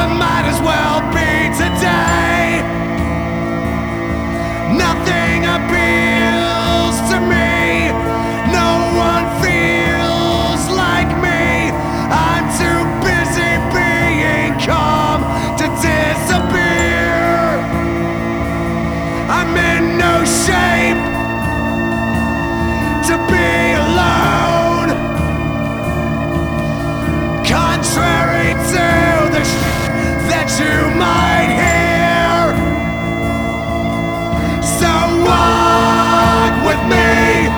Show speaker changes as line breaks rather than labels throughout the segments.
might as well be today. Nothing appeals to me. No one feels like me. I'm too busy being calm to disappear. I'm in no shape to be alone. Contrary to the that you might hear. So walk with me.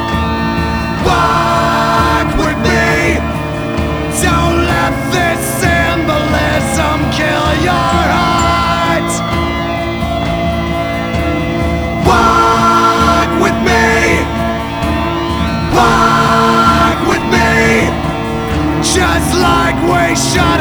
Walk with me. Don't let this symbolism kill your heart. Walk with me. Walk with me. Just like we shot